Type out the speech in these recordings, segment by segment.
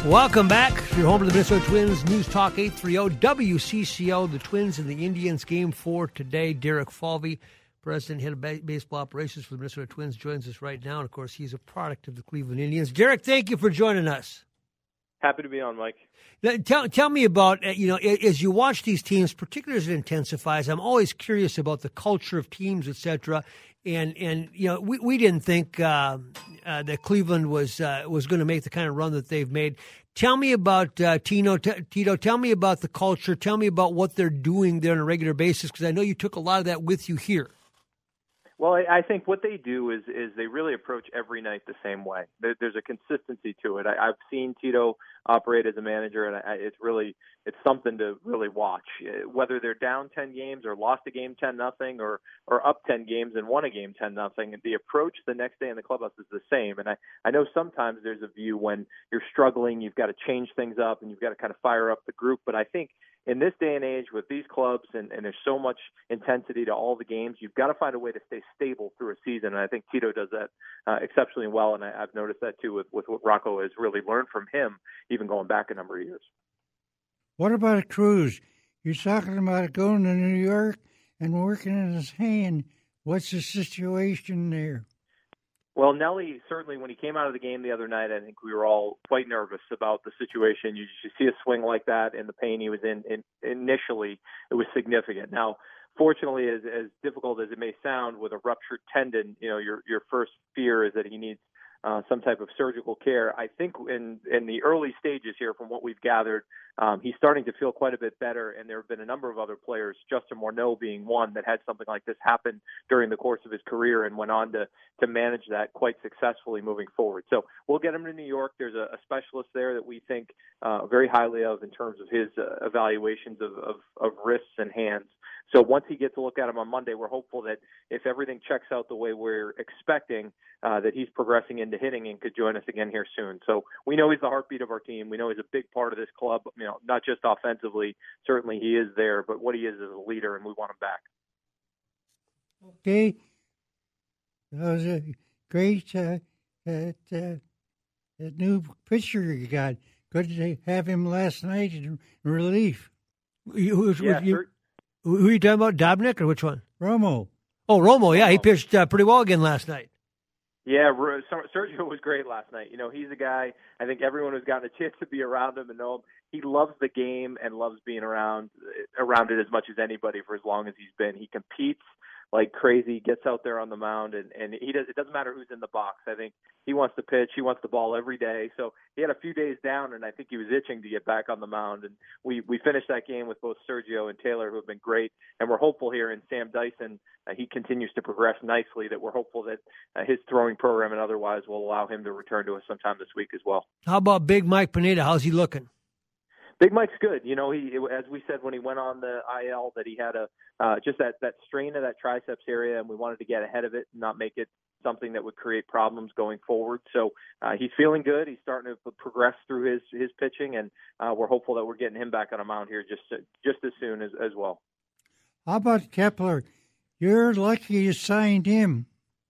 Welcome back. You're home to the Minnesota Twins. News Talk 830 WCCO. The Twins and the Indians Game 4 today. Derek Falvey, President, Head of Baseball Operations for the Minnesota Twins, joins us right now. And, of course, he's a product of the Cleveland Indians. Derek, thank you for joining us. Happy to be on, Mike. Now, tell me about, as you watch these teams, particularly as it intensifies, I'm always curious about the culture of teams, et cetera. And we didn't think that Cleveland was going to make the kind of run that they've made. Tell me about Tito. Tell me about the culture. Tell me about what they're doing there on a regular basis, because I know you took a lot of that with you here. Well, I think what they do is they really approach every night the same way. There's a consistency to it. I've seen Tito operate as a manager, and it's something to really watch. Whether they're down 10 games or lost a game 10-0 or up 10 games and won a game 10-0, the approach the next day in the clubhouse is the same. And I know sometimes there's a view when you're struggling, you've got to change things up and you've got to kind of fire up the group. But I think in this day and age with these clubs and there's so much intensity to all the games, you've got to find a way to stay stable through a season. And I think Tito does that exceptionally well. And I've noticed that too with what Rocco has really learned from him, even going back a number of years. What about a cruise? You're talking about going to New York and working in his hand. What's the situation there? Well, Nelly, certainly when he came out of the game the other night, I think we were all quite nervous about the situation. You see a swing like that and the pain he was in initially, it was significant. Now, fortunately, as difficult as it may sound, with a ruptured tendon, your first fear is that he needs some type of surgical care. I think in the early stages here, from what we've gathered, he's starting to feel quite a bit better, and there have been a number of other players, Justin Morneau being one, that had something like this happen during the course of his career and went on to manage that quite successfully moving forward. So we'll get him to New York. There's a specialist there that we think very highly of in terms of his evaluations of wrists and hands. So once he gets a look at him on Monday, we're hopeful that if everything checks out the way we're expecting, that he's progressing into hitting and could join us again here soon. So we know he's the heartbeat of our team. We know he's a big part of this club, not just offensively. Certainly he is there, but what he is a leader, and we want him back. Okay. That was a great that new pitcher you got. Good to have him last night in relief. Who are you talking about, Dobnik or which one? Romo. Oh, Romo, yeah. He pitched pretty well again last night. Yeah, Sergio was great last night. He's a guy, I think everyone who's gotten a chance to be around him and know him, he loves the game and loves being around it as much as anybody for as long as he's been. He competes like crazy, gets out there on the mound, and it doesn't matter who's in the box. I think he wants to pitch. He wants the ball every day. So he had a few days down, and I think he was itching to get back on the mound. And we finished that game with both Sergio and Taylor, who have been great. And we're hopeful here in Sam Dyson, he continues to progress nicely, that we're hopeful that his throwing program and otherwise will allow him to return to us sometime this week as well. How about Big Mike Pineda? How's he looking? Big Mike's good. He, as we said when he went on the IL, that he had just that strain of that triceps area, and we wanted to get ahead of it and not make it something that would create problems going forward. So he's feeling good. He's starting to progress through his pitching, and we're hopeful that we're getting him back on a mound here just as soon as well. How about Kepler? You're lucky you signed him.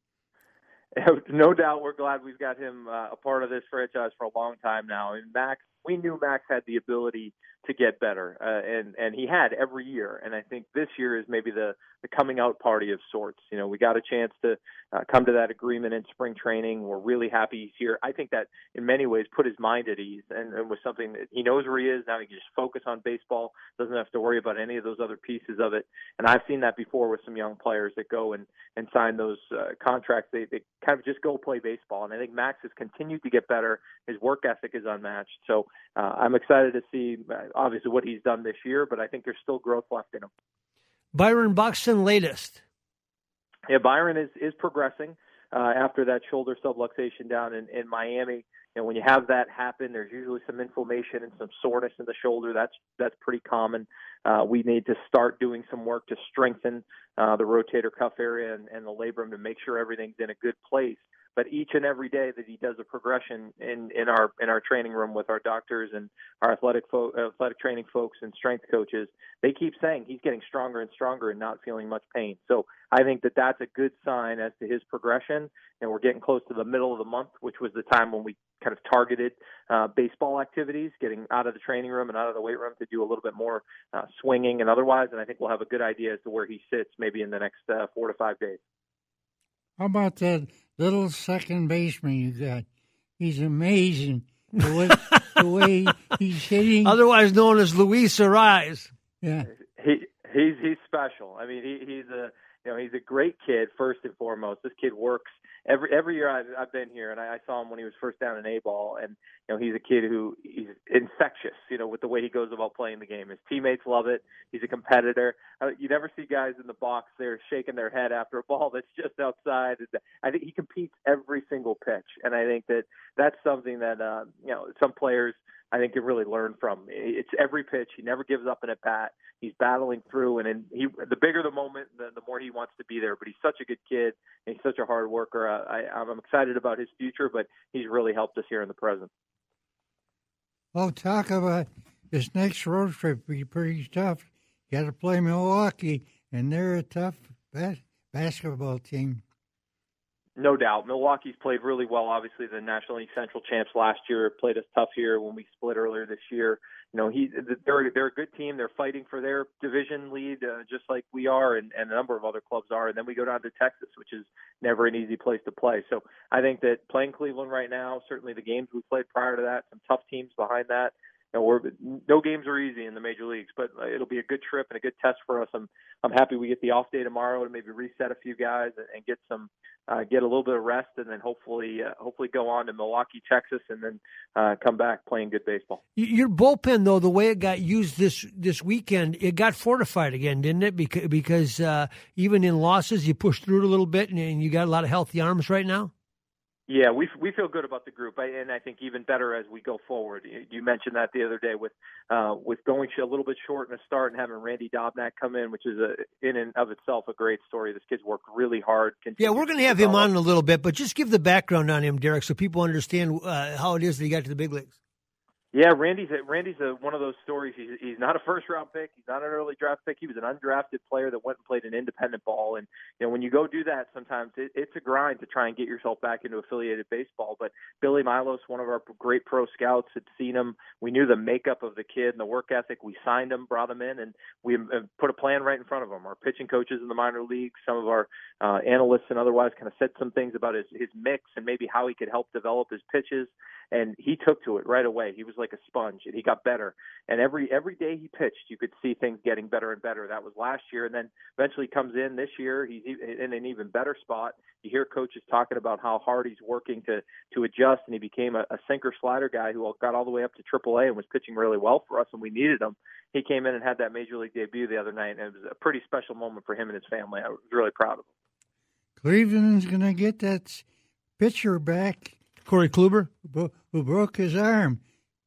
No doubt, we're glad we've got him a part of this franchise for a long time now. And Max, we knew Max had the ability to get better, and he had every year. And I think this year is maybe the coming out party of sorts. We got a chance to come to that agreement in spring training. We're really happy he's here. I think that in many ways put his mind at ease and was something that he knows where he is. Now he can just focus on baseball, doesn't have to worry about any of those other pieces of it. And I've seen that before with some young players that go and sign those contracts. They kind of just go play baseball. And I think Max has continued to get better. His work ethic is unmatched. So I'm excited to see obviously what he's done this year, but I think there's still growth left in him. Byron Buxton, latest. Yeah, Byron is progressing after that shoulder subluxation down in Miami. And when you have that happen, there's usually some inflammation and some soreness in the shoulder. That's pretty common. We need to start doing some work to strengthen the rotator cuff area and the labrum to make sure everything's in a good place but each and every day that he does a progression in our training room with our doctors and our athletic training folks and strength coaches, they keep saying he's getting stronger and stronger and not feeling much pain. So I think that that's a good sign as to his progression, and we're getting close to the middle of the month, which was the time when we kind of targeted baseball activities, getting out of the training room and out of the weight room to do a little bit more swinging and otherwise, and I think we'll have a good idea as to where he sits maybe in the next 4 to 5 days. How about that little second baseman you got? He's amazing. The way he's hitting. Otherwise known as Luis Arraez. Yeah. He's special. I mean, he's a great kid first and foremost. This kid works every year I've been here, and I saw him when he was first down in A-ball, and he's a kid he's infectious, with the way he goes about playing the game. His teammates love it. He's a competitor. You never see guys in the box there shaking their head after a ball that's just outside. I think he competes every single pitch, and I think that's something that some players I think can really learn from. It's every pitch. He never gives up an at bat. He's battling through, and the bigger the moment, the more he wants to be there. But he's such a good kid, and he's such a hard worker. I'm excited about his future, but he's really helped us here in the present. Well, talk about this next road trip. Be pretty tough. You got to play Milwaukee, and they're a tough basketball team. No doubt. Milwaukee's played really well. Obviously, the National League Central champs last year played us tough here when we split earlier this year. They're a good team. They're fighting for their division lead just like we are and a number of other clubs are. And then we go down to Texas, which is never an easy place to play. So I think that playing Cleveland right now, certainly the games we played prior to that, some tough teams behind that. No games are easy in the major leagues, but it'll be a good trip and a good test for us. I'm happy we get the off day tomorrow to maybe reset a few guys and get a little bit of rest, and then hopefully go on to Milwaukee, Texas, and then come back playing good baseball. Your bullpen, though, the way it got used this weekend, it got fortified again, didn't it? Because even in losses, you pushed through it a little bit, and you got a lot of healthy arms right now. Yeah, we feel good about the group, and I think even better as we go forward. You mentioned that the other day with going a little bit short in a start and having Randy Dobnak come in, which is in and of itself a great story. This kid's worked really hard. Yeah, we're going to have him on in a little bit, but just give the background on him, Derek, so people understand how it is that he got to the big leagues. Yeah, Randy's one of those stories. He's not a first-round pick. He's not an early draft pick. He was an undrafted player that went and played an independent ball. And when you go do that, sometimes it's a grind to try and get yourself back into affiliated baseball. But Billy Milos, one of our great pro scouts, had seen him. We knew the makeup of the kid and the work ethic. We signed him, brought him in, and we put a plan right in front of him. Our pitching coaches in the minor leagues, some of our analysts and otherwise kind of said some things about his mix and maybe how he could help develop his pitches. And he took to it right away. He was like a sponge, and he got better. And every day he pitched, you could see things getting better and better. That was last year, and then eventually comes in this year. He's in an even better spot. You hear coaches talking about how hard he's working to adjust, and he became a sinker slider guy who got all the way up to AAA and was pitching really well for us, and we needed him. He came in and had that major league debut the other night, and it was a pretty special moment for him and his family. I was really proud of him. Cleveland's going to get that pitcher back. Corey Kluber, who broke his arm.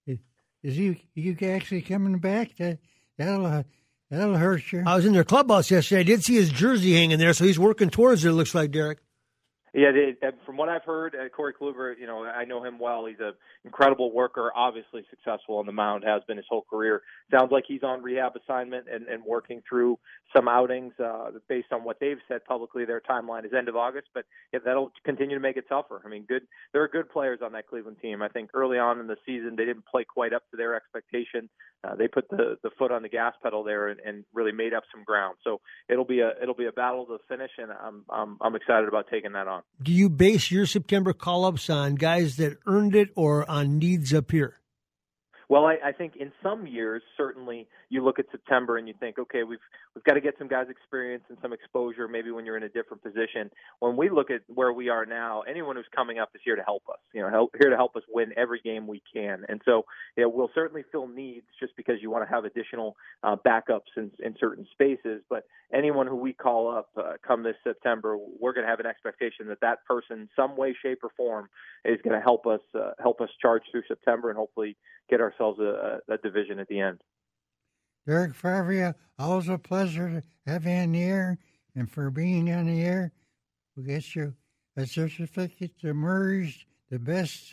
Is he actually coming back? That'll hurt you. I was in their clubhouse yesterday. I did see his jersey hanging there, so he's working towards it, it looks like, Derek. Yeah, from what I've heard, Corey Kluber, I know him well. He's an incredible worker, obviously successful on the mound, has been his whole career. Sounds like he's on rehab assignment and working through some outings based on what they've said publicly. Their timeline is end of August, but that'll continue to make it tougher. I mean, there are good players on that Cleveland team. I think early on in the season, they didn't play quite up to their expectation. They put the foot on the gas pedal there and really made up some ground. So it'll be a battle to the finish, and I'm excited about taking that on. Do you base your September call-ups on guys that earned it or on needs up here? Well, I think in some years, certainly, you look at September and you think, okay, we've got to get some guys experience and some exposure maybe when you're in a different position. When we look at where we are now, anyone who's coming up is here to help us, here to help us win every game we can. And so we'll certainly fill needs just because you want to have additional backups in certain spaces. But anyone who we call up come this September, we're going to have an expectation that person, some way, shape, or form, is going to help us charge through September and hopefully get ourselves a division at the end. Derek Favria, always a pleasure to have you on the air, and for being on the air, we'll get you a certificate emerged the best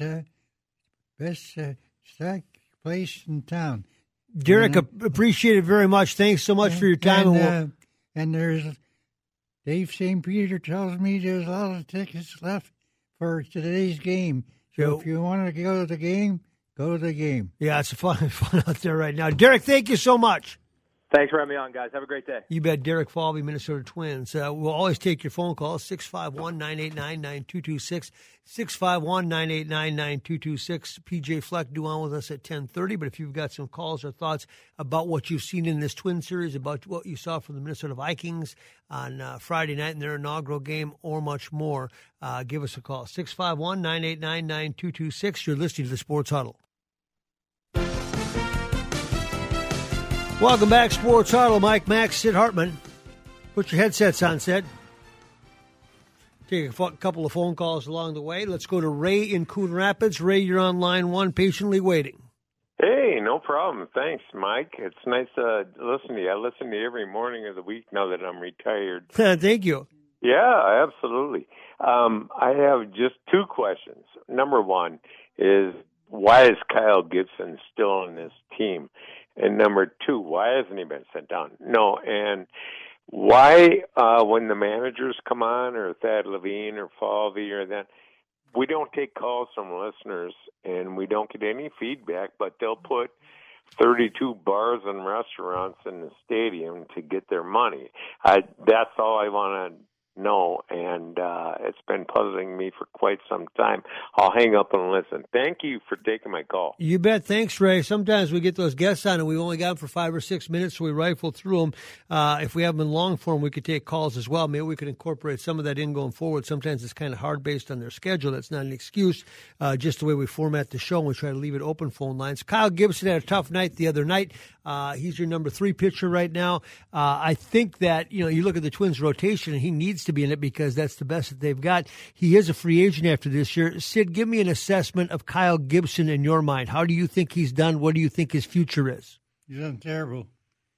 stock place in town. Derek, appreciate it very much. Thanks so much for your time. And there's Dave St. Peter tells me there's a lot of tickets left for today's game. So if you want to go to the game, go to the game. Yeah, it's fun out there right now. Derek, thank you so much. Thanks for having me on, guys. Have a great day. You bet. Derek Falvey, Minnesota Twins. We'll always take your phone calls, 651-989-9226, 651-989-9226. PJ Fleck due on with us at 10:30, but if you've got some calls or thoughts about what you've seen in this Twin Series, about what you saw from the Minnesota Vikings on Friday night in their inaugural game, or much more, give us a call, 651-989-9226. You're listening to the Sports Huddle. Welcome back, Sports Huddle. Mike Max, Sid Hartman. Put your headsets on, Sid. Take a couple of phone calls along the way. Let's go to Ray in Coon Rapids. Ray, you're on line one, patiently waiting. Hey, no problem. Thanks, Mike. It's nice to listen to you. I listen to you every morning of the week now that I'm retired. Thank you. Yeah, absolutely. I have just two questions. Number one is, why is Kyle Gibson still on this team? And number two, why hasn't he been sent down? No, and why when the managers come on, or Thad Levine or Falvey or that, we don't take calls from listeners and we don't get any feedback, but they'll put 32 bars and restaurants in the stadium to get their money. That's all I want to know, and it's been puzzling me for quite some time. I'll hang up and listen. Thank you for taking my call. You bet. Thanks, Ray. Sometimes we get those guests on and we only got them for 5 or 6 minutes, so we rifle through them. If we have them in long form, we could take calls as well. Maybe we could incorporate some of that in going forward. Sometimes it's kind of hard based on their schedule. That's not an excuse, just the way we format the show, and we try to leave it open phone lines. Kyle Gibson had a tough night the other night. He's your number 3 pitcher right now. I think that, you look at the Twins rotation and he needs to be in it because that's the best that they've got. He is a free agent after this year. Sid, give me an assessment of Kyle Gibson in your mind. How do you think he's done? What do you think his future is? He's done terrible.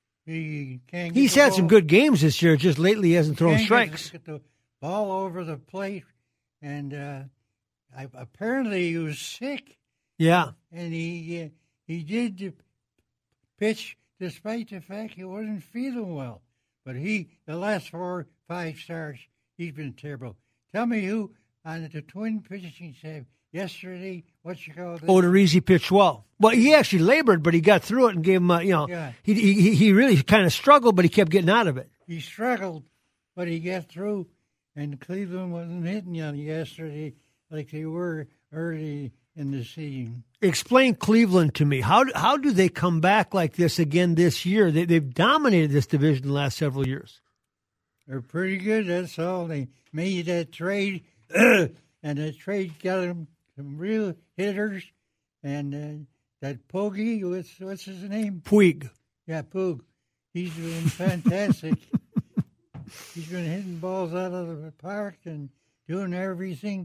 He's had some good games this year. Just lately he hasn't thrown strikes. Get the ball over the plate, and apparently he was sick. Yeah. And he did pitch despite the fact he wasn't feeling well. But the last 4 or 5 starts, he's been terrible. Tell me who on the Twin pitching staff yesterday, what you call it? Odorizzi pitched well. Well, he actually labored, but he got through it and gave him, he really kind of struggled, but he kept getting out of it. He struggled, but he got through, and Cleveland wasn't hitting you yesterday like they were early in the season. Explain Cleveland to me. How do they come back like this again this year? They've dominated this division the last several years. They're pretty good, that's all. They made that trade, and the trade got them some real hitters. And that Pogge, what's his name? Puig. Yeah, Puig. He's been fantastic. He's been hitting balls out of the park and doing everything.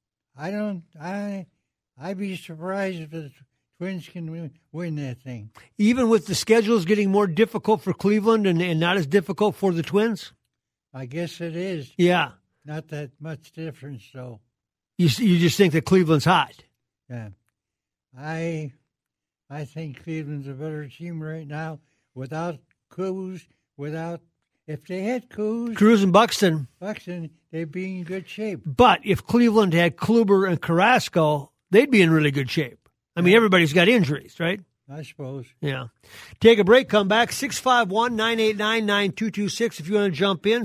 I'd be surprised if the Twins can win that thing. Even with the schedules getting more difficult for Cleveland and not as difficult for the Twins? I guess it is. Yeah. Not that much difference, though. You just think that Cleveland's hot? Yeah. I think Cleveland's a better team right now without Cruz, if they had Cruz and Buxton, they'd be in good shape. But if Cleveland had Kluber and Carrasco, they'd be in really good shape. I mean, everybody's got injuries, right? I suppose. Yeah. Take a break, come back, 651-989-9226. If you want to jump in,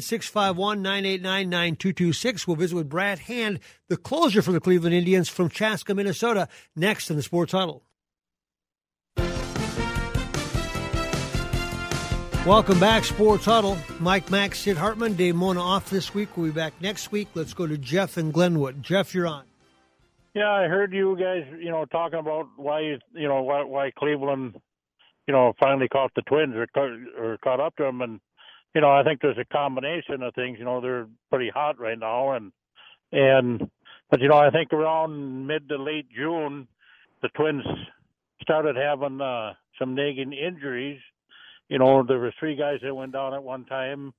651-989-9226. We'll visit with Brad Hand, the closer for the Cleveland Indians from Chaska, Minnesota, next in the Sports Huddle. Welcome back, Sports Huddle. Mike Max, Sid Hartman, Dave Mona off this week. We'll be back next week. Let's go to Jeff in Glenwood. Jeff, you're on. Yeah, I heard you guys, talking about why Cleveland, finally caught the Twins or caught up to them, and I think there's a combination of things. They're pretty hot right now, but I think around mid to late June, the Twins started having some nagging injuries. There were 3 guys that went down at one time,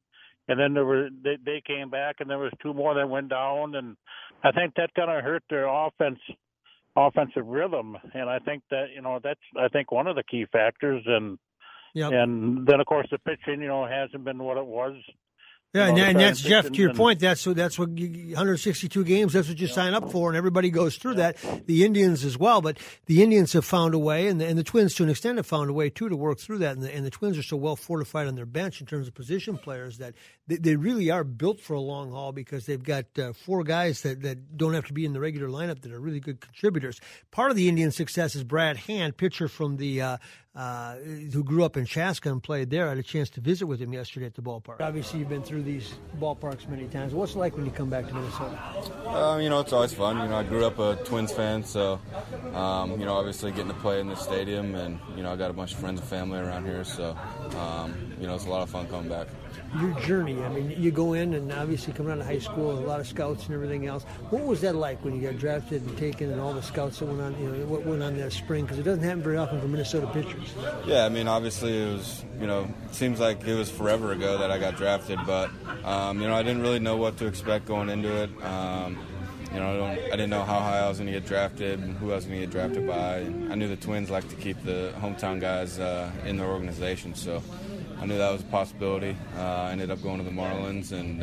and then they came back, and there was 2 more that went down, and I think that kind of hurt their offensive rhythm, and I think that that's one of the key factors, and Yep. and then of course the pitching hasn't been what it was. Yeah, and that's, Jeff, to your point, that's what 162 games, that's what you sign up for, and everybody goes through that. The Indians as well, but the Indians have found a way, and the Twins to an extent have found a way, too, to work through that. And the Twins are so well fortified on their bench in terms of position players that they really are built for a long haul, because they've got 4 guys that don't have to be in the regular lineup that are really good contributors. Part of the Indian success is Brad Hand, pitcher from the who grew up in Chaska and played there. I had a chance to visit with him yesterday at the ballpark. Obviously, you've been through these ballparks many times. What's it like when you come back to Minnesota? It's always fun. I grew up a Twins fan, so, obviously getting to play in this stadium, and, I got a bunch of friends and family around here, so, it's a lot of fun coming back. Your journey, I mean, you go in and obviously coming out of high school, a lot of scouts and everything else. What was that like when you got drafted and taken, and all the scouts that went on, what went on that spring? Because it doesn't happen very often for Minnesota pitchers. Yeah, I mean, obviously it was, it seems like it was forever ago that I got drafted, but, I didn't really know what to expect going into it. I didn't know how high I was going to get drafted and who I was going to get drafted by. And I knew the Twins like to keep the hometown guys in their organization, so I knew that was a possibility. I ended up going to the Marlins and,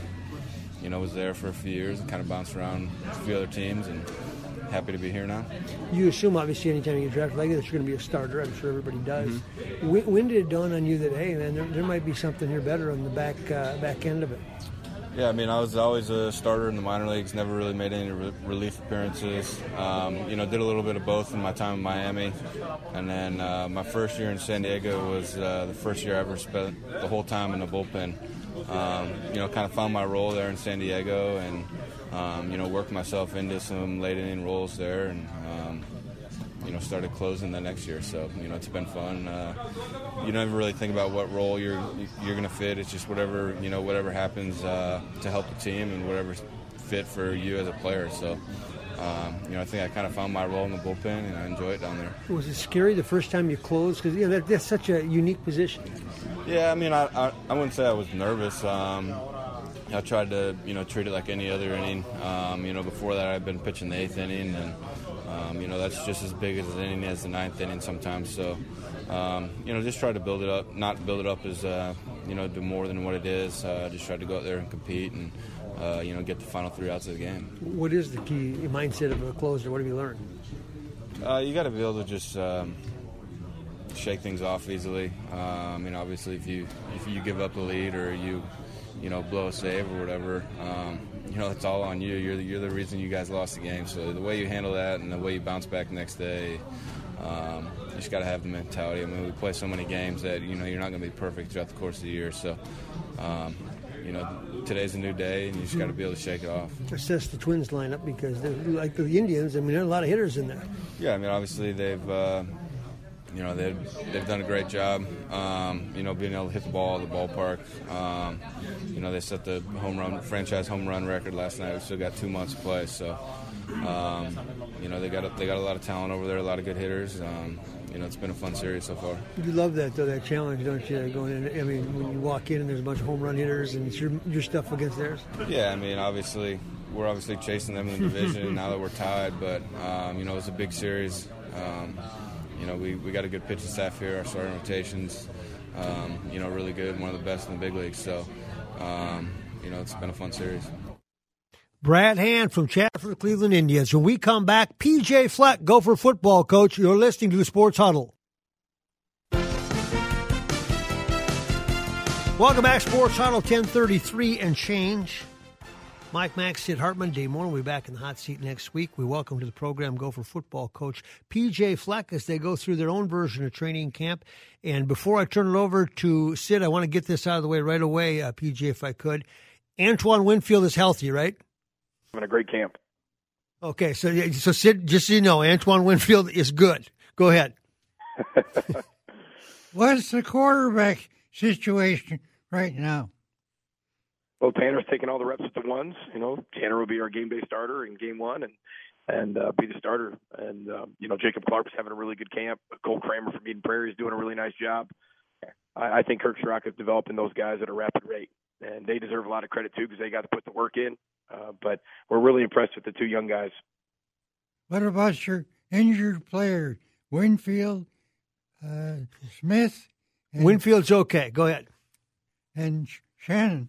was there for a few years and kind of bounced around a few other teams, and happy to be here now. You assume, obviously, anytime you get drafted like that, you're going to be a starter. I'm sure everybody does. Mm-hmm. When did it dawn on you that, hey, man, there might be something here better on the back end of it? Yeah, I mean, I was always a starter in the minor leagues, never really made any relief appearances. Did a little bit of both in my time in Miami. And then my first year in San Diego was the first year I ever spent the whole time in the bullpen. Kind of found my role there in San Diego and, worked myself into some late inning roles there, and, started closing the next year. So, it's been fun. You never really think about what role you're going to fit. It's just whatever happens to help the team and whatever's fit for you as a player. So, I think I kind of found my role in the bullpen, and I enjoy it down there. Was it scary the first time you closed? Because, that's such a unique position. Yeah, I mean, I wouldn't say I was nervous. I tried to, treat it like any other inning. Before that I'd been pitching the 8th inning, and, that's just as big as an inning as the 9th inning sometimes. So, just try to build it up, not build it up as, do more than what it is. Just try to go out there and compete and, get the final 3 outs of the game. What is the key mindset of a closer? What have you learned? You got to be able to just shake things off easily. Obviously, if you give up the lead or you blow a save or whatever, it's all on you. You're the reason you guys lost the game. So the way you handle that and the way you bounce back the next day, you just got to have the mentality. I mean, we play so many games that, you're not going to be perfect throughout the course of the year. So, today's a new day, and you just got to be able to shake it off. Assess the Twins lineup, because they're like the Indians. I mean, there are a lot of hitters in there. Yeah, I mean, obviously they've done a great job, being able to hit the ball at the ballpark. They set the franchise home run record last night. We still got 2 months to play, so they got a lot of talent over there, a lot of good hitters. It's been a fun series so far. You love that, though, that challenge, don't you, going in? I mean, when you walk in and there's a bunch of home run hitters and it's your stuff against theirs? Yeah, I mean, we're chasing them in the division now that we're tied, but, it's a big series. We got a good pitching staff here. Our starting rotation's, really good, one of the best in the big leagues. So, it's been a fun series. Brad Hand from Chatford, Cleveland Indians. When we come back, PJ Fleck, Gopher football coach. You're listening to the Sports Huddle. Welcome back, Sports Huddle, 1033 and change. Mike Max, Sid Hartman, Dave Moore will be back in the hot seat next week. We welcome to the program Gopher football coach PJ Fleck as they go through their own version of training camp. And before I turn it over to Sid, I want to get this out of the way right away, PJ, if I could. Antoine Winfield is healthy, right? Having a great camp. Okay, so Sid, just so you know, Antoine Winfield is good. Go ahead. What's the quarterback situation right now? Well, Tanner's taking all the reps at the ones. Tanner will be our game-day starter in game 1 and be the starter. And, Jacob Clark's having a really good camp. Cole Kramer from Eden Prairie is doing a really nice job. I think Kirk Schrock is developing those guys at a rapid rate. and they deserve a lot of credit too because they got to put the work in. But we're really impressed with the two young guys. What about your injured players, Winfield, Smith? Winfield's okay. Go ahead. And Shannon.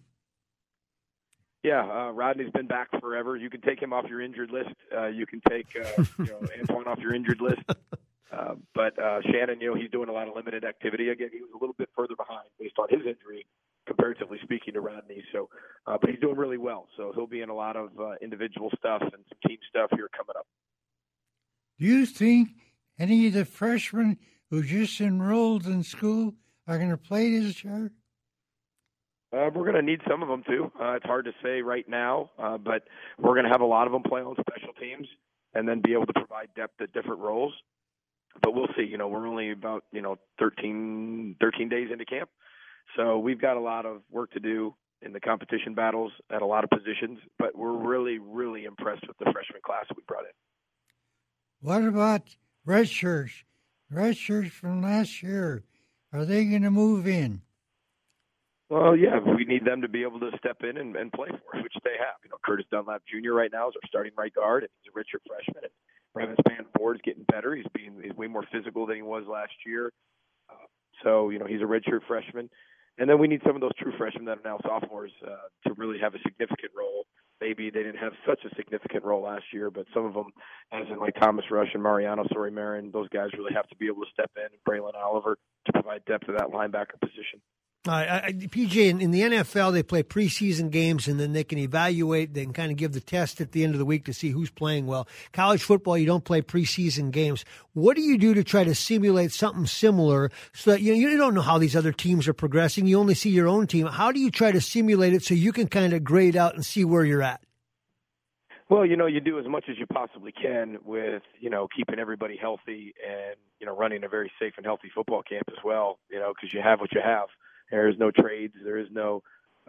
Yeah, Rodney's been back forever. You can take him off your injured list. You can take Antoine off your injured list. But Shannon, he's doing a lot of limited activity. Again, he was a little bit further behind based on his injury, comparatively speaking to Rodney. So, but he's doing really well. So he'll be in a lot of individual stuff and some team stuff here coming up. Do you think any of the freshmen who just enrolled in school are going to play this year? We're going to need some of them too. It's hard to say right now, but we're going to have a lot of them play on special teams and then be able to provide depth at different roles. But we'll see. We're only about 13 days into camp, so we've got a lot of work to do in the competition battles at a lot of positions. But we're really, really impressed with the freshman class we brought in. What about red shirts? Red shirts from last year, are they going to move in? Well, yeah, we need them to be able to step in and play for us, which they have. Curtis Dunlap Jr. right now is our starting right guard, and he's a redshirt freshman. And Brevin Spanford's getting better. He's way more physical than he was last year. So he's a redshirt freshman. And then we need some of those true freshmen that are now sophomores to really have a significant role. Maybe they didn't have such a significant role last year, but some of them, as in like Thomas Rush and Mariano Sori-Marin, those guys really have to be able to step in, and Braylon Oliver to provide depth to that linebacker position. PJ, in the NFL, they play preseason games, and then they can evaluate. They can kind of give the test at the end of the week to see who's playing well. College football, you don't play preseason games. What do you do to try to simulate something similar so that you don't know how these other teams are progressing? You only see your own team. How do you try to simulate it so you can kind of grade out and see where you're at? Well, you do as much as you possibly can with, keeping everybody healthy and, running a very safe and healthy football camp as well, because you have what you have. There is no trades. There is no,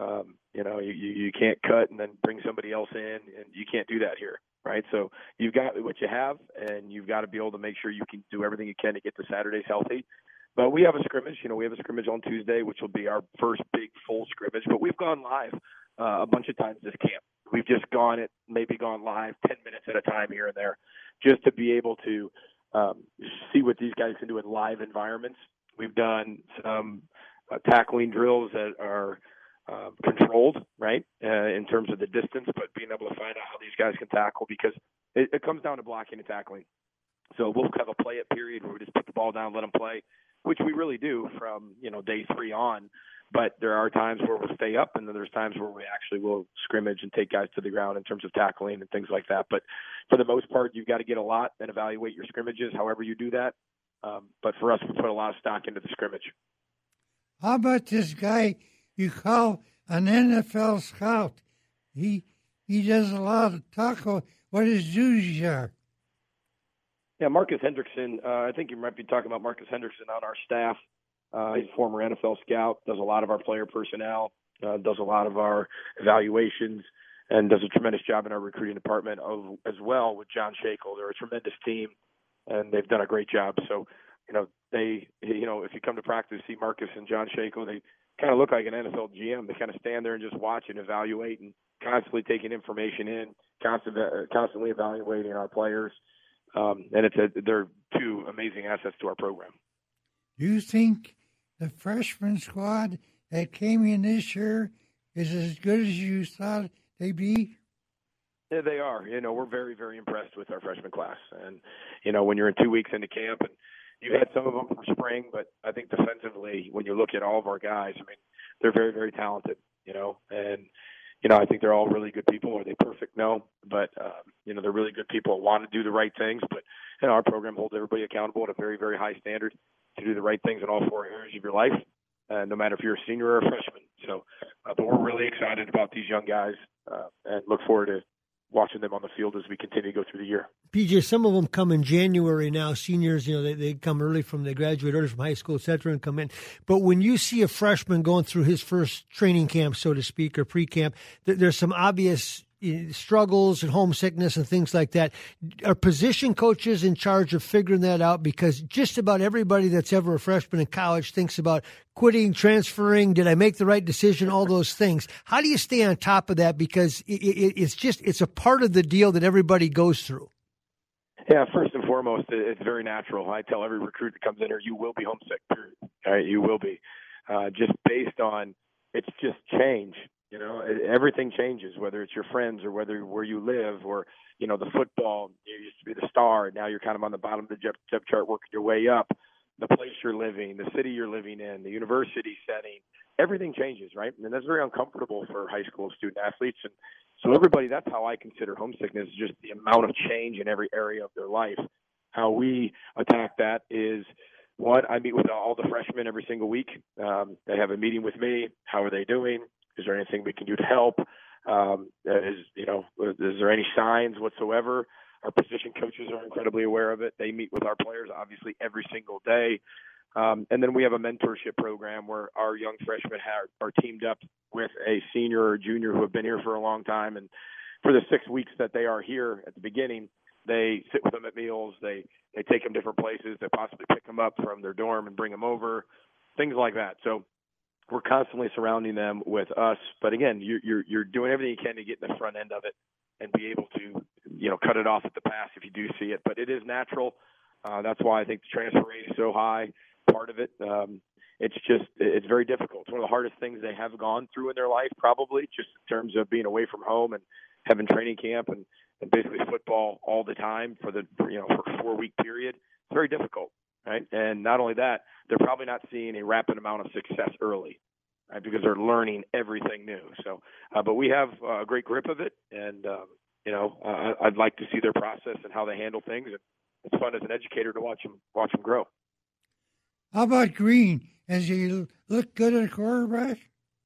you can't cut and then bring somebody else in, and you can't do that here, right? So you've got what you have, and you've got to be able to make sure you can do everything you can to get the Saturdays healthy. But we have a scrimmage. We have a scrimmage on Tuesday, which will be our first big full scrimmage. But we've gone live a bunch of times this camp. We've just gone live 10 minutes at a time here and there, just to be able to see what these guys can do in live environments. We've done some tackling drills that are controlled, right, in terms of the distance, but being able to find out how these guys can tackle, because it comes down to blocking and tackling. So we'll have a play-up period where we just put the ball down, let them play, which we really do from, day 3 on. But there are times where we'll stay up, and then there's times where we actually will scrimmage and take guys to the ground in terms of tackling and things like that. But for the most part, you've got to get a lot and evaluate your scrimmages, however you do that. But for us, we put a lot of stock into the scrimmage. How about this guy you call an NFL scout? He does a lot of talk about what his duties are. Yeah, Marcus Hendrickson. I think you might be talking about Marcus Hendrickson on our staff. He's a former NFL scout, does a lot of our player personnel, does a lot of our evaluations, and does a tremendous job in our recruiting department as well with John Shakel. They're a tremendous team, and they've done a great job. So, if you come to practice, see Marcus and John Shakel, they kind of look like an NFL GM. They kind of stand there and just watch and evaluate and constantly taking information in, constantly evaluating our players. And they're two amazing assets to our program. Do you think the freshman squad that came in this year is as good as you thought they'd be? Yeah, they are. We're very, very impressed with our freshman class. And, when you're in 2 weeks into camp, and you had some of them from spring, but I think defensively, when you look at all of our guys, they're very, very talented, and, I think they're all really good people. Are they perfect? No. But, they're really good people who want to do the right things. But, our program holds everybody accountable at a very, very high standard to do the right things in all 4 areas of your life, no matter if you're a senior or a freshman. But we're really excited about these young guys and look forward to watching them on the field as we continue to go through the year. PJ, some of them come in January now. Seniors, they come early they graduate early from high school, et cetera, and come in. But when you see a freshman going through his first training camp, so to speak, or pre-camp, there's some obvious, struggles and homesickness and things like that. Are position coaches in charge of figuring that out? Because just about everybody that's ever a freshman in college thinks about quitting, transferring, did I make the right decision, all those things. How do you stay on top of that? Because it's a part of the deal that everybody goes through. Yeah, first and foremost, it's very natural. I tell every recruit that comes in here, you will be homesick, period. All right, you will be. Just based on, it's just change. You know, everything changes, whether it's your friends or where you live or, you know, the football. You used to be the star. Now you're kind of on the bottom of the depth chart working your way up. The place you're living, the city you're living in, the university setting, everything changes, right? And that's very uncomfortable for high school student athletes. And so everybody, that's how I consider homesickness, just the amount of change in every area of their life. How we attack that is, one, I meet with all the freshmen every single week. They have a meeting with me. How are they doing? Is there anything we can do to help? Is there any signs whatsoever? Our position coaches are incredibly aware of it. They meet with our players, obviously, every single day. And then we have a mentorship program where our young freshmen are teamed up with a senior or junior who have been here for a long time. And for the 6 weeks that they are here at the beginning, they sit with them at meals. They take them different places. They possibly pick them up from their dorm and bring them over, things like that. So we're constantly surrounding them with us. But again, you're doing everything you can to get in the front end of it and be able to, you know, cut it off at the pass if you do see it. But it is natural. That's why I think the transfer rate is so high. Part of it, it's very difficult. It's one of the hardest things they have gone through in their life, probably, just in terms of being away from home and having training camp and basically football all the time for a 4-week period. It's very difficult, right? And not only that, they're probably not seeing a rapid amount of success early, right? Because they're learning everything new. So, but we have a great grip of it, and I'd like to see their process and how they handle things. And it's fun as an educator to watch them grow. How about Green? Has he looked good at quarterback?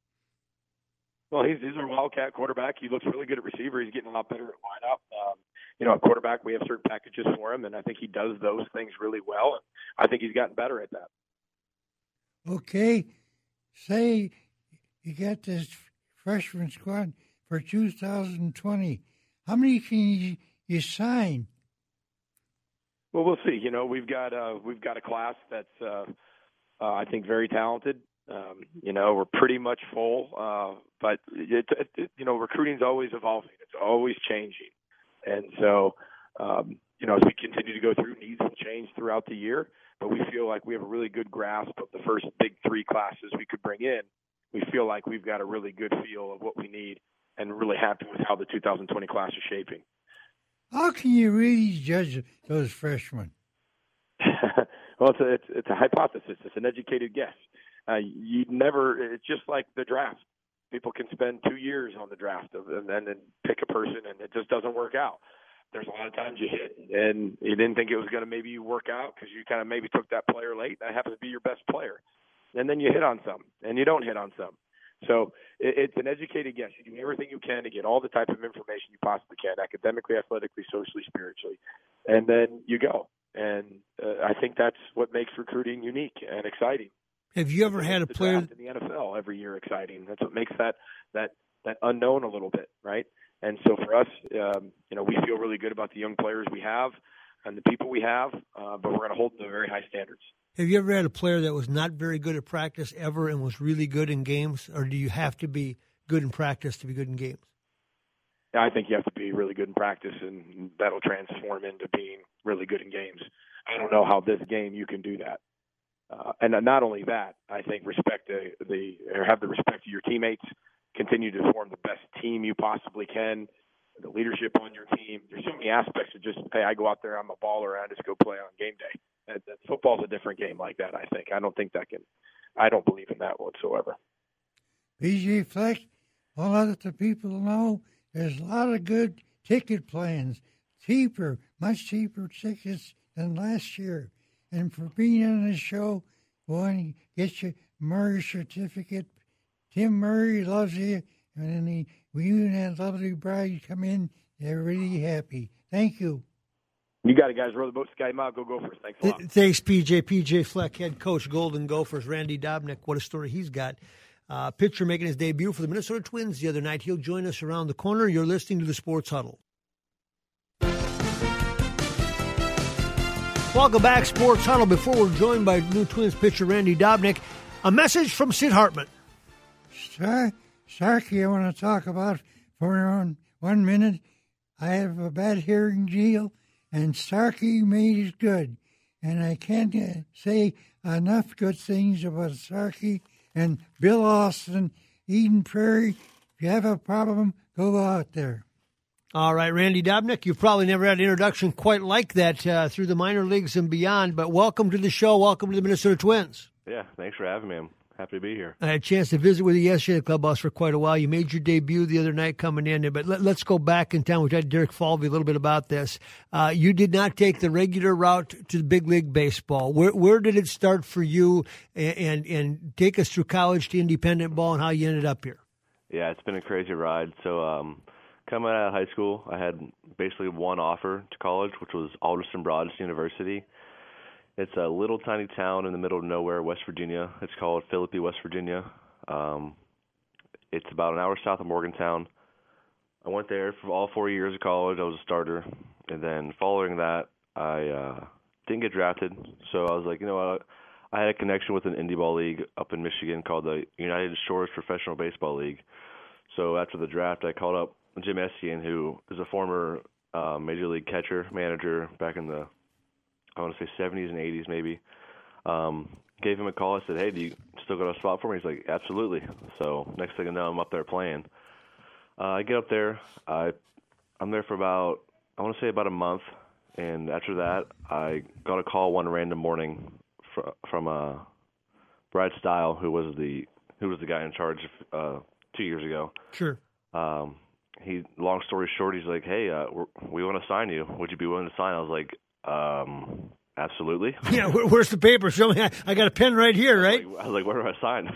Well, he's our Wildcat quarterback. He looks really good at receiver. He's getting a lot better at wideout. At quarterback, we have certain packages for him, and I think he does those things really well. And I think he's gotten better at that. Okay. Say you got this freshman squad for 2020. How many can you sign? Well, we'll see. You know, we've got a class that's I think very talented. We're pretty much full, but recruiting's always evolving. It's always changing, and so as we continue to go through, needs will change throughout the year. But we feel like we have a really good grasp of the first big 3 classes we could bring in. We feel like we've got a really good feel of what we need, and really happy with how the 2020 class is shaping. How can you really judge those freshmen? Well, it's a hypothesis. It's an educated guess. It's just like the draft. People can spend 2 years on the draft and then pick a person, and it just doesn't work out. There's a lot of times you hit, and you didn't think it was going to maybe work out because you kind of maybe took that player late. That happens to be your best player. And then you hit on some, and you don't hit on some. So it's an educated guess. You do everything you can to get all the type of information you possibly can, academically, athletically, socially, spiritually, and then you go. And I think that's what makes recruiting unique and exciting. Have you ever had a player in the NFL every year exciting? That's what makes that unknown a little bit, right? And so for us, we feel really good about the young players we have and the people we have, but we're going to hold them to very high standards. Have you ever had a player that was not very good at practice ever and was really good in games, or do you have to be good in practice to be good in games? Yeah, I think you have to be really good in practice, and that'll transform into being really good in games. I don't know how this game you can do that. And not only that, I think have the respect of your teammates, continue to form the best team you possibly can, the leadership on your team. There's so many aspects of just, hey, I go out there, I'm a baller, I just go play on game day. Football's a different game like that, I think. I don't believe in that whatsoever. PJ Fleck, I'll let the people know there's a lot of good ticket plans, much cheaper tickets than last year. And for being on the show, we want to get you Murray certificate. Tim Murray loves you, and you and that lovely bride come in, they're really happy. Thank you. You got it, guys. Row the boat, Sky Mile. Go Gophers. Thanks a lot. Thanks, PJ. PJ Fleck, head coach, Golden Gophers. Randy Dobnak, what a story he's got. pitcher making his debut for the Minnesota Twins the other night. He'll join us around the corner. You're listening to the Sports Huddle. Welcome back, Sports Huddle. Before we're joined by new Twins pitcher Randy Dobnak, a message from Sid Hartman. Starkey, I want to talk about for around 1 minute. I have a bad hearing deal, and Starkey made it good. And I can't say enough good things about Starkey and Bill Austin, Eden Prairie. If you have a problem, go out there. All right, Randy Dobnak, you've probably never had an introduction quite like that through the minor leagues and beyond, but welcome to the show. Welcome to the Minnesota Twins. Yeah, thanks for having me. I'm happy to be here. I had a chance to visit with you yesterday at the clubhouse for quite a while. You made your debut the other night coming in, but let's go back in time. We talked to Derek Falvey a little bit about this. You did not take the regular route to the big league baseball. Where did it start for you, and take us through college to independent ball and how you ended up here? Yeah, it's been a crazy ride. So coming out of high school, I had basically one offer to college, which was Alderson Broaddus University. It's a little tiny town in the middle of nowhere, West Virginia. It's called Philippi, West Virginia. It's about an hour south of Morgantown. I went there for all 4 years of college. I was a starter. And then following that, I didn't get drafted. So I was like, you know what? I had a connection with an indie ball league up in Michigan called the United Shores Professional Baseball League. So after the draft, I called up Jim Estienne, who is a former major league catcher, manager back in the, I want to say 70s and 80s maybe. Gave him a call. I said, hey, do you still got a spot for me? He's like, absolutely. So next thing I know, I'm up there playing. I get up there. I'm there for about, I want to say about a month. And after that, I got a call one random morning from Brad Stile, who was the guy in charge 2 years ago. Sure. Long story short, he's like, hey, we want to sign you. Would you be willing to sign? I was like, absolutely. Yeah, where's the paper? Show me. I got a pen right here, right? I was like, where do I sign?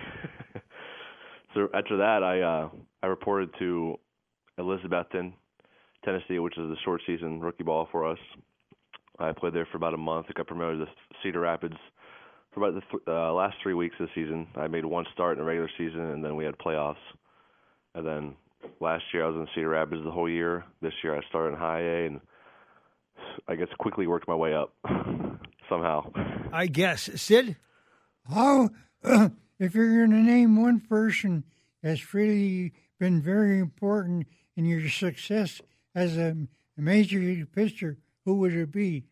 So after that, I reported to Elizabethton, Tennessee, which is the short season rookie ball for us. I played there for about a month. I got promoted to Cedar Rapids for about the last 3 weeks of the season. I made one start in the regular season, and then we had playoffs. And then last year I was in Cedar Rapids the whole year. This year I started in high A, and I guess quickly worked my way up somehow. I guess. Sid? How, if you're going to name one person that's really been very important in your success as a major league pitcher, who would it be?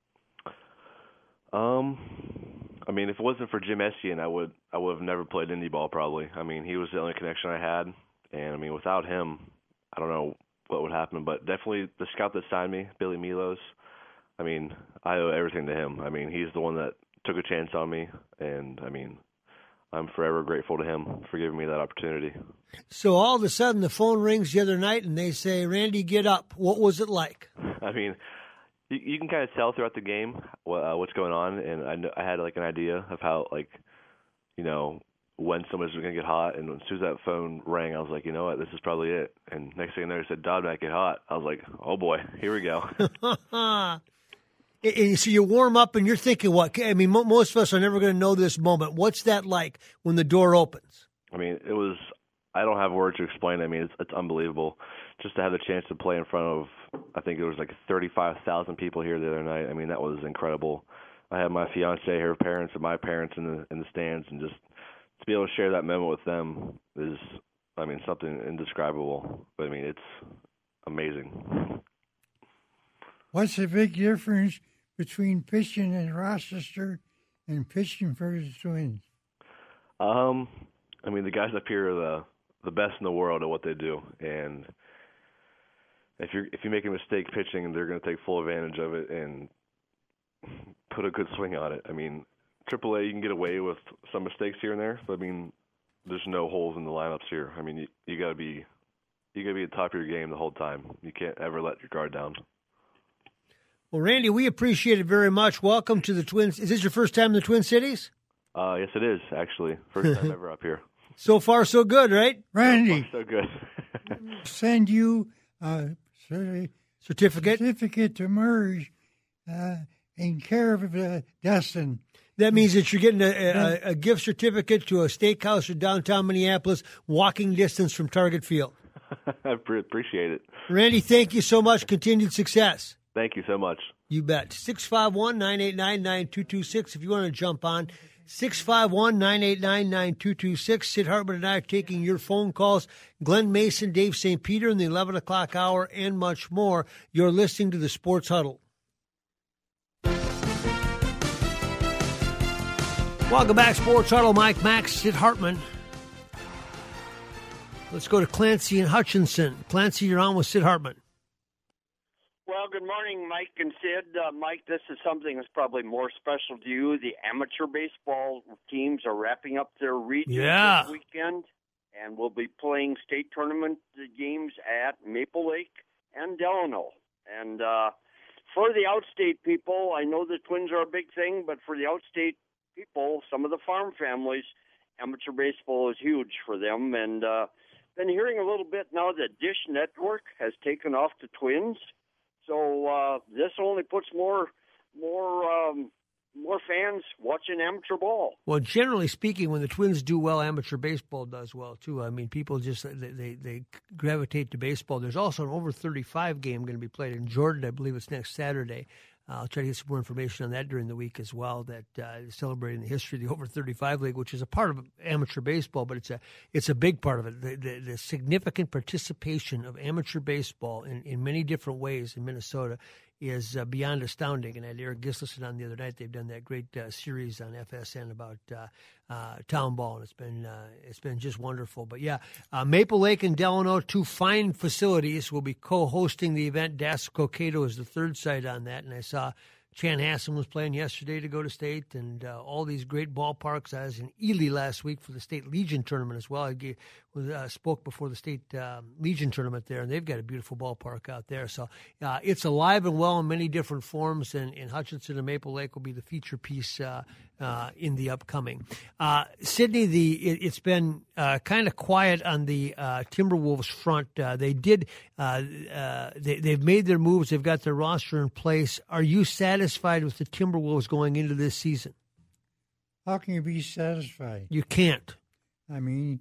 I mean, if it wasn't for Jim Estienne, I would have never played indie ball probably. I mean, he was the only connection I had, and I mean, without him, I don't know what would happen, but definitely the scout that signed me, Billy Milos, I mean, I owe everything to him. I mean, he's the one that took a chance on me, and I mean, I'm forever grateful to him for giving me that opportunity. So all of a sudden the phone rings the other night and they say, Randy, get up. What was it like? I mean, you can kind of tell throughout the game what's going on, and I had like an idea of how, like, you know, when somebody's going to get hot, and as soon as that phone rang, I was like, you know what, this is probably it. And next thing I know, it said, Dobnak, get hot. I was like, oh boy, here we go. And so you warm up and you're thinking what? I mean, most of us are never going to know this moment. What's that like when the door opens? I mean, it was, I don't have words to explain. I mean, it's unbelievable. Just to have the chance to play in front of, I think it was like 35,000 people here the other night. I mean, that was incredible. I had my fiance, her parents, and my parents in the stands, and just to be able to share that moment with them is, I mean, something indescribable. But I mean, it's amazing. What's the big difference between pitching in Rochester and pitching for the Twins? I mean, the guys up here are the best in the world at what they do, and if you make a mistake pitching, they're going to take full advantage of it and put a good swing on it. I mean, AAA, you can get away with some mistakes here and there, but I mean, there's no holes in the lineups here. I mean, you got to be at the top of your game the whole time. You can't ever let your guard down. Well, Randy, we appreciate it very much. Welcome to the Twins. Is this your first time in the Twin Cities? Yes, it is, actually. First time ever up here. So far, so good, right? Randy. So good. Send you a certificate to Merge. in care of Dustin. That means that you're getting a gift certificate to a steakhouse in downtown Minneapolis, walking distance from Target Field. I appreciate it. Randy, thank you so much. Continued success. Thank you so much. You bet. 651-989-9226 if you want to jump on. 651-989-9226. Sid Hartman and I are taking your phone calls. Glenn Mason, Dave St. Peter in the 11 o'clock hour, and much more. You're listening to the Sports Huddle. Welcome back, Sports Huddle. Mike Max, Sid Hartman. Let's go to Clancy and Hutchinson. Clancy, you're on with Sid Hartman. Well, good morning, Mike and Sid. Mike, this is something that's probably more special to you. The amateur baseball teams are wrapping up their regions this weekend, and we'll be playing state tournament games at Maple Lake and Delano. And for the outstate people, I know the Twins are a big thing, but for the outstate people, some of the farm families, amateur baseball is huge for them. And been hearing a little bit now that Dish Network has taken off the Twins. So this only puts more fans watching amateur ball. Well, generally speaking, when the Twins do well, amateur baseball does well too. I mean, people just they gravitate to baseball. There's also an over 35 game going to be played in Jordan. I believe it's next Saturday. I'll try to get some more information on that during the week as well, that is celebrating the history of the Over 35 League, which is a part of amateur baseball, but it's a big part of it. The significant participation of amateur baseball in many different ways in Minnesota is beyond astounding. And I had Eric Gislason on the other night. They've done that great series on FSN about town ball, and it's been just wonderful. But yeah, Maple Lake and Delano, two fine facilities, will be co-hosting the event. Das Coqueto is the third site on that, and I saw Chan Hassan was playing yesterday to go to state, and all these great ballparks. I was in Ely last week for the State Legion tournament as well. I spoke before the State Legion tournament there, and they've got a beautiful ballpark out there. So it's alive and well in many different forms, and Hutchinson and Maple Lake will be the feature piece in the upcoming. Sydney, it's been kind of quiet on the Timberwolves front. They've made their moves. They've got their roster in place. Are you satisfied with the Timberwolves going into this season? How can you be satisfied? You can't. I mean,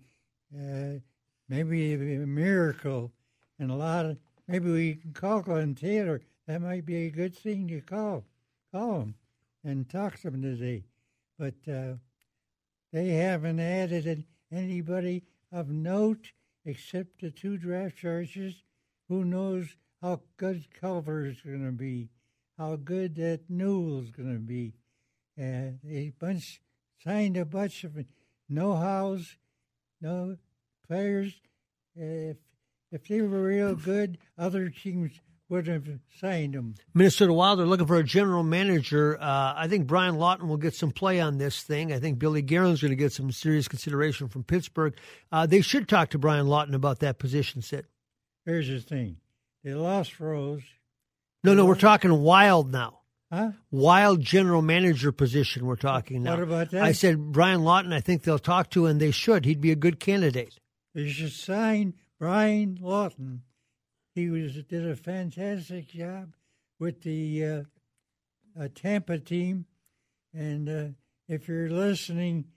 maybe a miracle, and maybe we can call Glenn Taylor. That might be a good thing to call him and talk to him today. But they haven't added anybody of note except the two draft choices. Who knows how good Culver is going to be, how good that Newell is going to be. They signed a bunch of know-hows, no players. If they were real good, other teams would have signed him. Minnesota Wild are looking for a general manager. I think Brian Lawton will get some play on this thing. I think Billy Guerin's going to get some serious consideration from Pittsburgh. They should talk to Brian Lawton about that position, Sid. Here's the thing. They lost Rose. No, we're talking Wild now. Huh? Wild general manager position we're talking now. What about that? I said Brian Lawton I think they'll talk to, and they should. He'd be a good candidate. They should sign Brian Lawton. He did a fantastic job with the Tampa team. And if you're listening,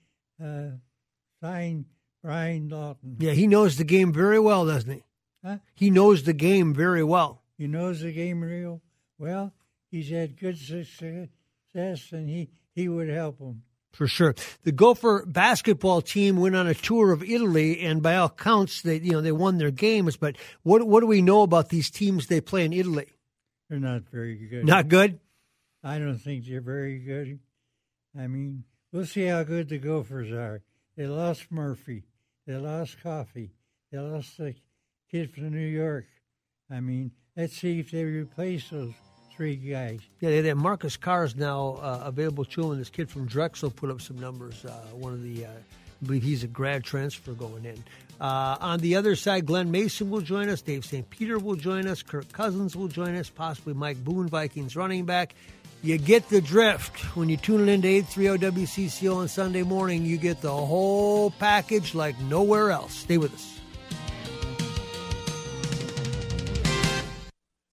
sign Brian Lawton. Yeah, he knows the game very well, doesn't he? Huh? He knows the game very well. He knows the game real well. He's had good success, and he would help him. For sure. The Gopher basketball team went on a tour of Italy, and by all counts, they won their games. But what do we know about these teams they play in Italy? They're not very good. Not good? I don't think they're very good. I mean, we'll see how good the Gophers are. They lost Murphy. They lost Coffey. They lost the kid from New York. I mean, let's see if they replace those three guys. Yeah, they have Marcus Carr is now available to him, and this kid from Drexel put up some numbers. One of the, I believe he's a grad transfer going in. On the other side, Glenn Mason will join us. Dave St. Peter will join us. Kirk Cousins will join us. Possibly Mike Boone, Vikings running back. You get the drift. When you tune it into 830 WCCO on Sunday morning, you get the whole package like nowhere else. Stay with us.